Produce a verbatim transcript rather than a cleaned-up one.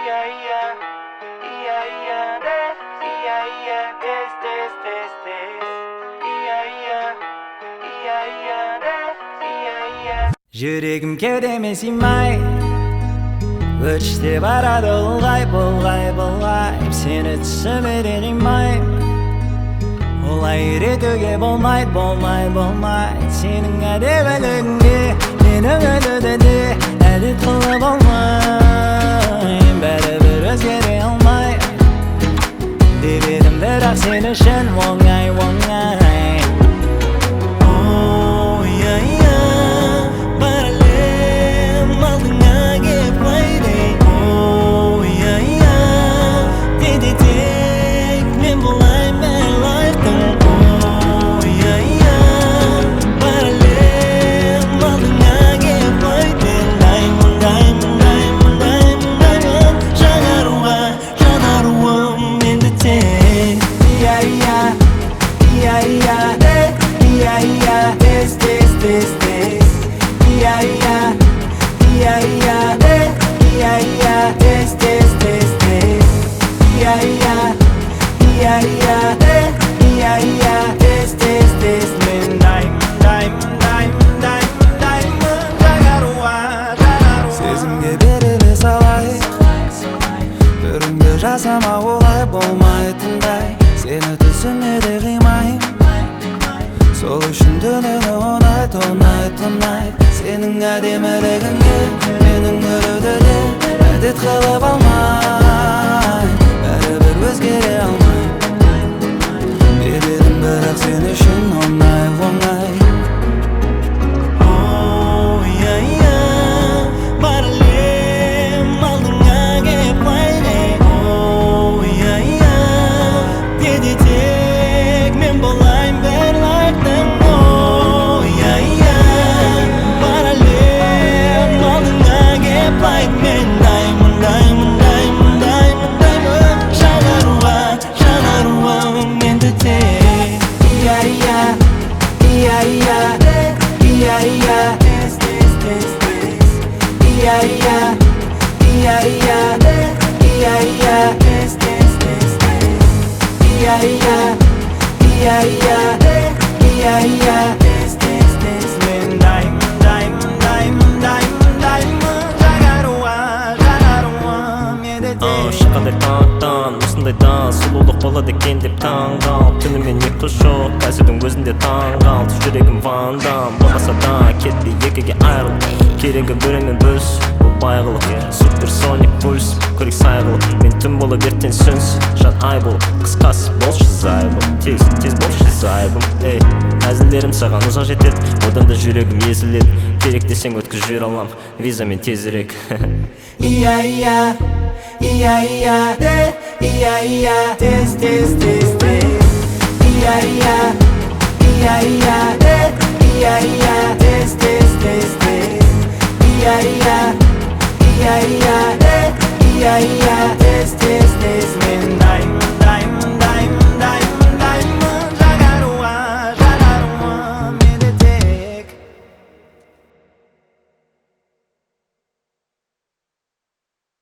iya iya iya iya deh iya iya tes tes tes tes iya iya iya iya deh iya iya. Жүрегім кеудеме сыймай өште барады ұлғайып ұлғайып ұлғайып сені түсіме қимаймын олай үйретуге болмайды болмайды болмайды сенің әдемілігіңе менің өтуді де әдет қылып алмаймын бәрібір өзгере алмаймын деп едім бірақ сен үшін оңай оңай жасама олай болмайтындай сені түсіме де қимаймын сол үшін түніні ұнайды ұнайды ұнайды сенің әдемілігіңе менің өлуді де әдет қылып алмаймын бәрібір өзгере алмаймын деп едім бірақ сен үшін оңай оңай осындайдан сұлулық болады екен деп таң қалып түнімен ұйқы жоқ қазірдің өзінде таң қалды жүрегім вандам болмаса да кетпей екіге айырылып керегі біреумен бөліс бұл байгылық суперсоник пульс көрейік сай қылып мен түн болып ертең сүнс жан ай болып қысқасы болшы зайыбым тез тез болшы зайыбым ей әзілдерім саған ұзақ жетеді одан да жүрегім езіледі керек десең өткізіп жібере алам визамен тезірек iya iya iya iya iya iya tes tes tes tes iya iya